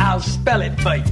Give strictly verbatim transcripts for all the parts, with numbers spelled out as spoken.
I'll spell it for you.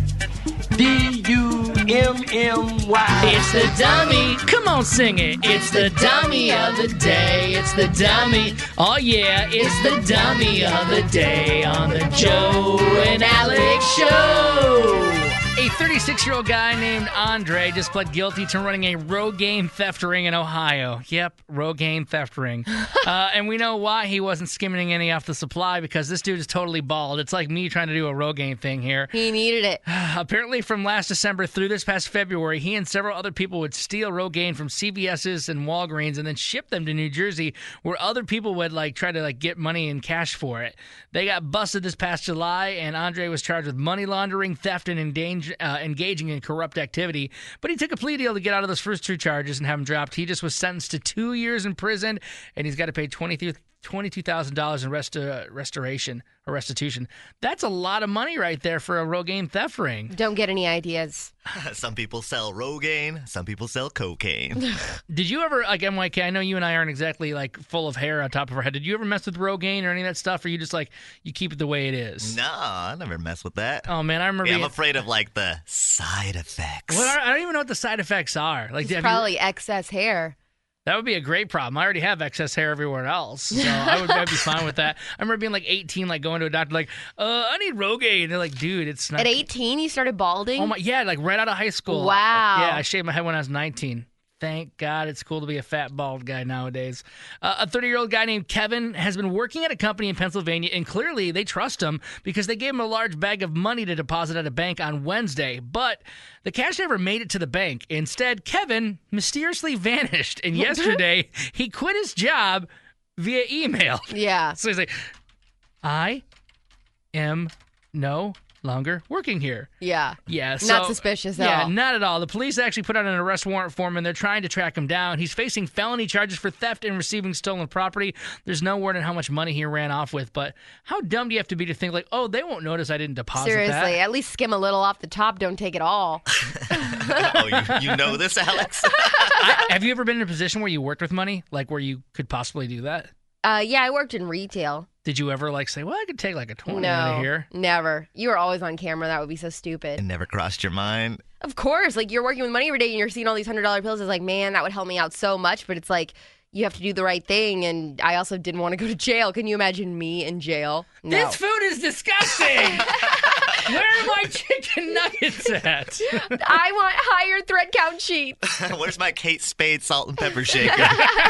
D U M M Y. It's the dummy. Come on, sing it. It's the dummy of the day. It's the dummy. Oh, yeah. It's the dummy of the day on the Joe and Alex Show. A thirty-six-year-old guy named Andre just pled guilty to running a Rogaine theft ring in Ohio. Yep, Rogaine theft ring. uh, and we know why he wasn't skimming any off the supply, because this dude is totally bald. It's like me trying to do a Rogaine thing here. He needed it. Apparently, from last December through this past February, he and several other people would steal Rogaine from C V S's and Walgreens and then ship them to New Jersey, where other people would like try to like get money and cash for it. They got busted this past July, and Andre was charged with money laundering, theft, and endanger. Uh, engaging in corrupt activity, but he took a plea deal to get out of those first two charges and have him dropped. He just was sentenced to two years in prison, and he's got to pay twenty-two thousand dollars in rest, uh, restoration or restitution. That's a lot of money right there for a Rogaine theft ring. Don't get any ideas. Some people sell Rogaine, some people sell cocaine. Did you ever, like M Y K, I know you and I aren't exactly like full of hair on top of our head. Did you ever mess with Rogaine or any of that stuff, or you just like, you keep it the way it is? No, I never mess with that. Oh, man, I remember... Yeah, I'm being... afraid of, like, the side effects. Well, I don't even know what the side effects are. Like, It's probably you... excess hair. That would be a great problem. I already have excess hair everywhere else, so I would I'd be fine with that. I remember being like eighteen, like going to a doctor, like, uh, I need Rogaine. And they're like, dude, it's not. At eighteen, you started balding? Oh my, yeah, like right out of high school. Wow. Yeah, I shaved my head when I was nineteen. Thank God it's cool to be a fat, bald guy nowadays. Uh, a thirty-year-old guy named Kevin has been working at a company in Pennsylvania, and clearly they trust him because they gave him a large bag of money to deposit at a bank on Wednesday. But the cash never made it to the bank. Instead, Kevin mysteriously vanished, and yesterday he quit his job via email. Yeah. So he's like, I am no longer working here. Yeah. Yeah. So, not suspicious at yeah, all. Yeah, not at all. The police actually put out an arrest warrant for him, and they're trying to track him down. He's facing felony charges for theft and receiving stolen property. There's no word on how much money he ran off with, but how dumb do you have to be to think like, oh, they won't notice I didn't deposit Seriously, that? at least skim a little off the top. Don't take it all. oh, you, you know this, Alex? I, have you ever been in a position where you worked with money, like where you could possibly do that? Uh, yeah, I worked in retail. Did you ever like say, well, I could take like a twenty no, out of here? Never. You were always on camera. That would be so stupid. It never crossed your mind? Of course. Like, you're working with money every day and you're seeing all these one hundred dollar bills. It's like, man, that would help me out so much. But it's like, you have to do the right thing. And I also didn't want to go to jail. Can you imagine me in jail? No. This food is disgusting. Where are my chicken nuggets at? I want higher thread count sheets. Where's my Kate Spade salt and pepper shaker?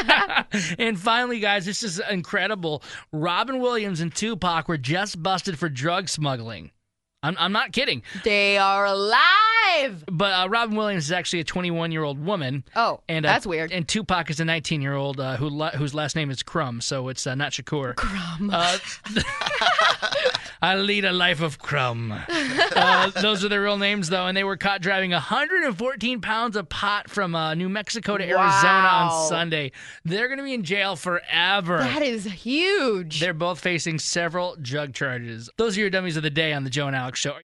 And finally, guys, this is incredible. Robin Williams and Tupac were just busted for drug smuggling. I'm, I'm not kidding. They are alive. But uh, Robin Williams is actually a twenty-one-year-old woman. Oh, and, uh, that's weird. And Tupac is a nineteen-year-old uh, who la- whose last name is Crumb, so it's uh, not Shakur. Crumb. Uh, I lead a life of crumb. Uh, those are their real names, though, and they were caught driving one hundred fourteen pounds of pot from uh, New Mexico to Arizona Wow. on Sunday. They're going to be in jail forever. That is huge. They're both facing several drug charges. Those are your dummies of the day on the Joe and Alex Show.